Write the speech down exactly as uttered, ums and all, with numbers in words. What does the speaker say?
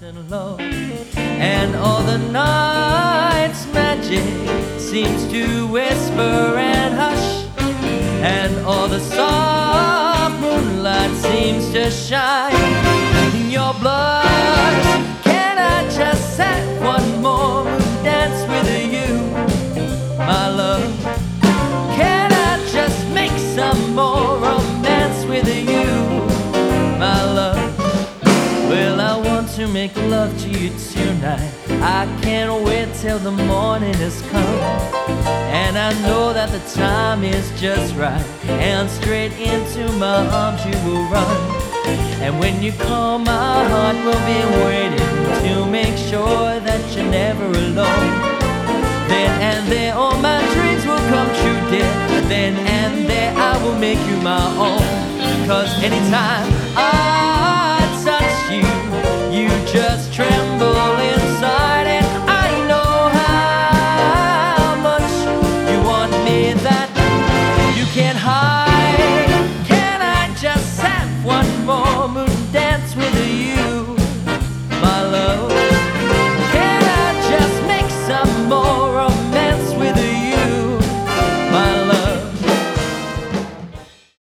and low, and all the night's magic seems to whisper and hush, and all the soft moonlight seems to shine in your blush. Can I just have one more dance with you, my love? Can I just make some more romance with you, my love? Well, I want to make love to you tonight. I can't wait till the morning has come, and I know that the time is just right, and straight into my arms you will run. And when you call, my heart will be waiting to make sure that you're never alone. Then and there all my dreams will come true, dear. Then and there I will make you my own. Cause anytime I touch you, you just tremble